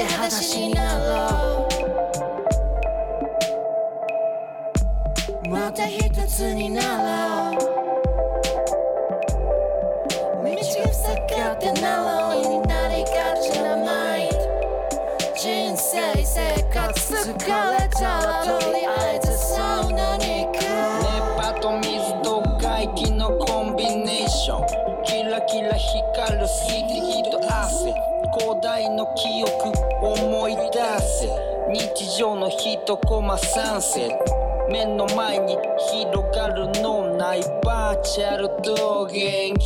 裸足になろうまた一つになろう道が塞がってなろうになりがちなマインド人生生活疲れたらとりあえずサウナに行く熱波と水と外気のコンビネーションキラキラ光る水滴と汗広大の記憶思い出せ日常の一コマサンセット目の前に広がるのないバーチャル桃源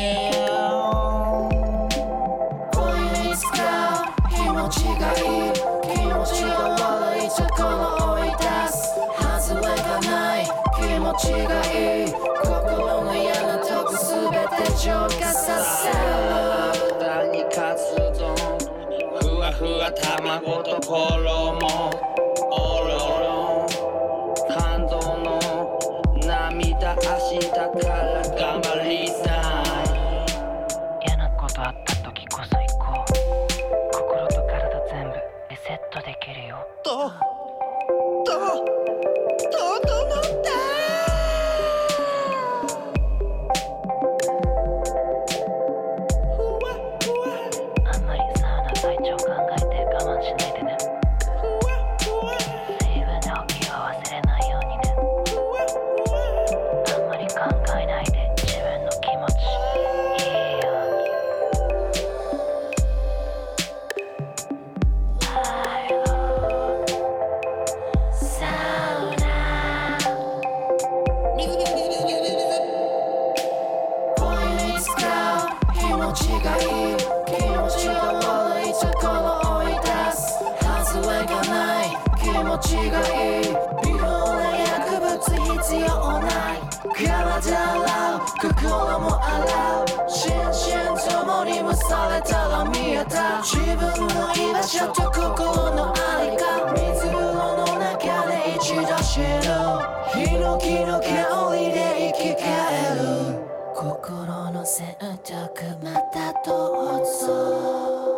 こういういつか気持ちがいい気持ちが悪いところ追い出す外れがない気持ちがいい心の嫌なとこすべて浄化させる第カツ丼ふわふわ卵と衣おろろ感動の涙明日から頑張りたい嫌なことあった時こそ行こう心と体全部リセットできるよ整ったあんまりサウナ体調考えて我慢しないでね水分で補給を忘れないようにねあんまり考えないで自分の気持ちいいように入ろうサウナこういういつか気持ちがいい気持ちが悪いところ追い出す外れがない気持ちがいい違法な薬物必要ない体洗う心も洗う心身ともに蒸されたら見えた自分の居場所と心の在りか水風呂の中で一度知るヒノキの香りで生き返る心の選択またどうぞ